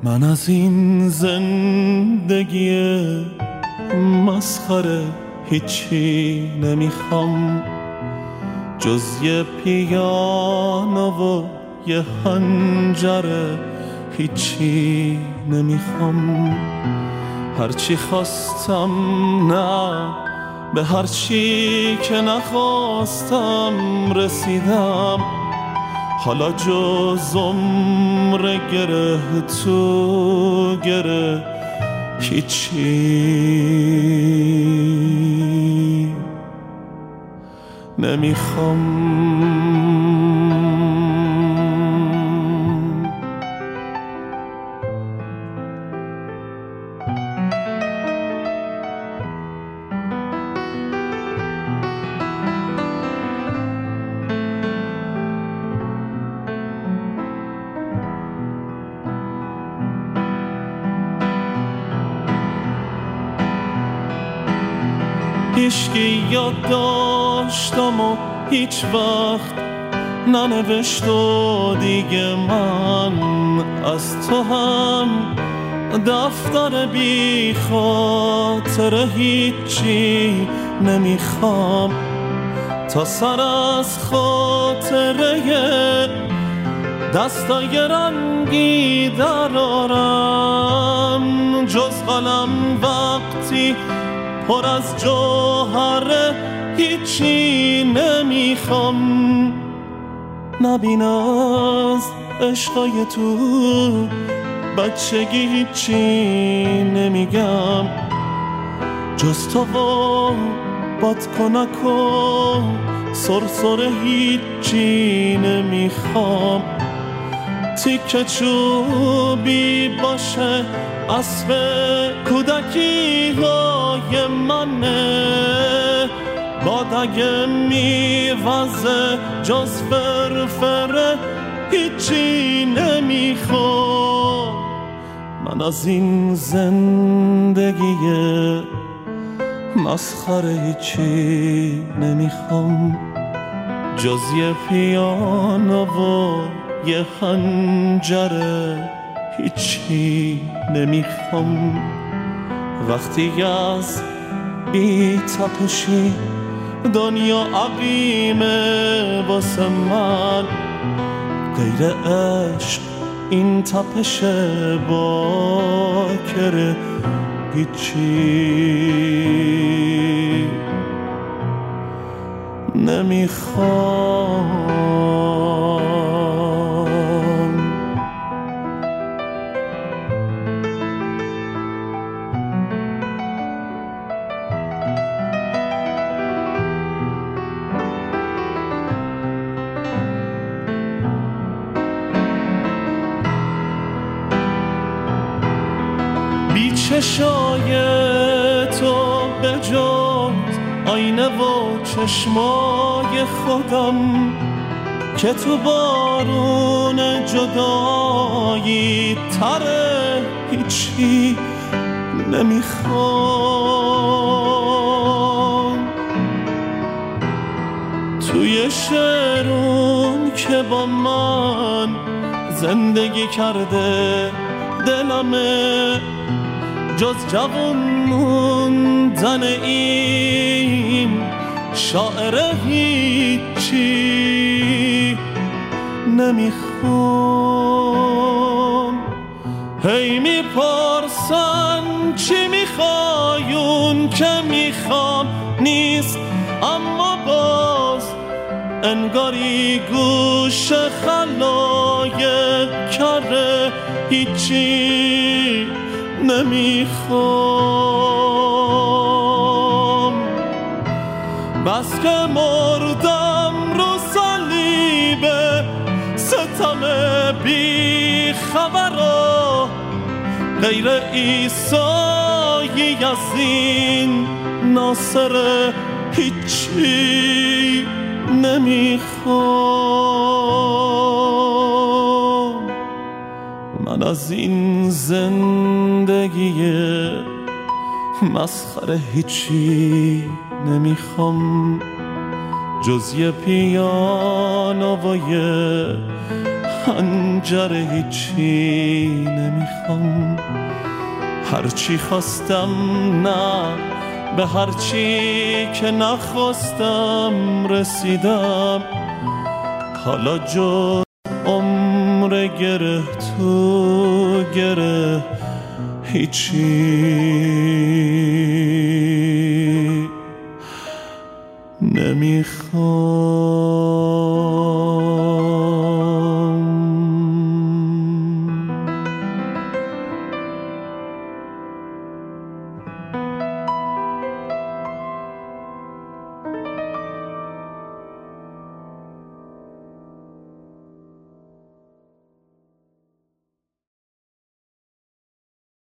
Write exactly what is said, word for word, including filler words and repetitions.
من از این زندگی مسخره هیچی نمیخوام، جز یه پیانو و یه حنجره، هیچی نمیخوام. هرچی خواستم نه، به هرچی که نخواستم رسیدم. حالا جز عمر گره تو گره هیچی نمیخوام. هیچکی یاد داشتم و هیچ وقت ننوشت و دیگه من از تو هم دفتر بی خاطر هیچی نمیخوام. تا سر از خاطره دستای رنگی درارم، جز قلم وقتی پر از جوهره هیچی نمیخوام. نبین از عشقای تو بچگی هیچی نمیگم، جز تو و بادکنک و سرسره هیچی نمیخوام. تیکه چوبی باشه اسب کودکی های منه، باد اگه میوزه جز فرفره هیچی نمیخوام. من از این زندگی مسخره هیچی نمیخوام، جز یه پیانو و یه خنجره هیچی نمیخوام. وقتی از بی تپشی دنیا عقیمه واسه من، غیر عشق این تپش باکره هیچی نمیخوام. بی چشای تو به جز آینه و چشمای خودم که تو بارون جدایی تره هیچی نمیخوام. توی شعرون که با من زندگی کرده دلمه، جز جوان موندن این شاعر هیچی نمیخوام. هی میپرسن چی میخوایون که میخوام نیست، اما باز انگاری گوش خلایق کره هیچی نمیخوام. بس که مردم رو صلیب ستم بی خبرا، غیر عیسایی از این ناصر هیچی نمیخوام. من از این زندگی مسخره هیچی نمیخوام، جز یه پیانو و یه خنجر هیچی نمیخوام. هرچی خواستم نه، به هرچی که نخواستم رسیدم. حالا جز عمر گره تو گره هیچی نمیخوام.